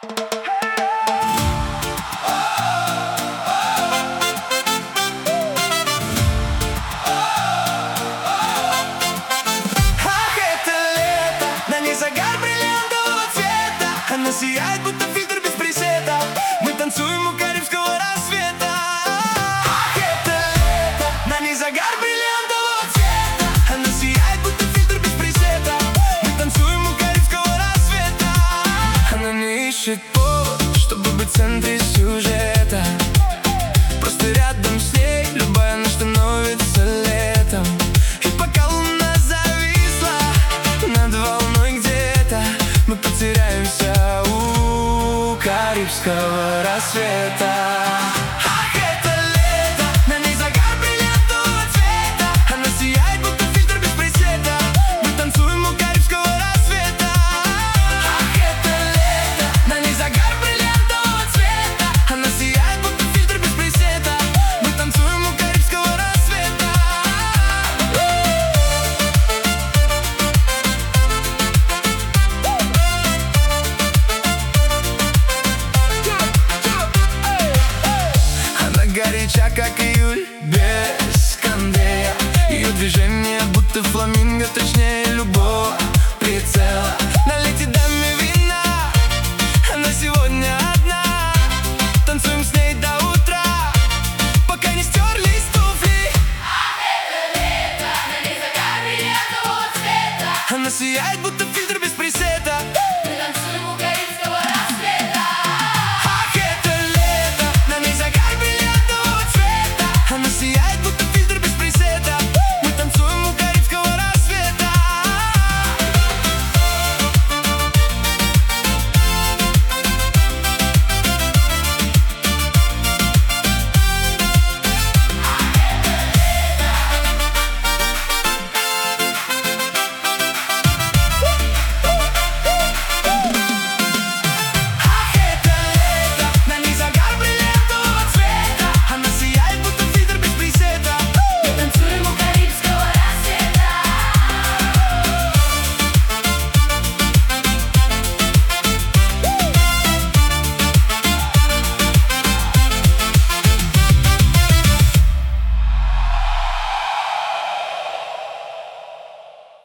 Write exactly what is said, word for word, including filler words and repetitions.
Загар бриллиантового цвета, она сияет, будто фильтр без пресета. Мы танцуем у карибского рассвета. Ах, это лето, на ней загар бриллиантового цвета. Она сияет, будто фильтр без пресета. Мы танцуем у карибского рассвета. Она не ищет повод, чтобы быть в центре сюжета. Просто рядом с ней любая ночь становится летом. И пока луна зависла над волной, мы потеряемся у карибского рассвета.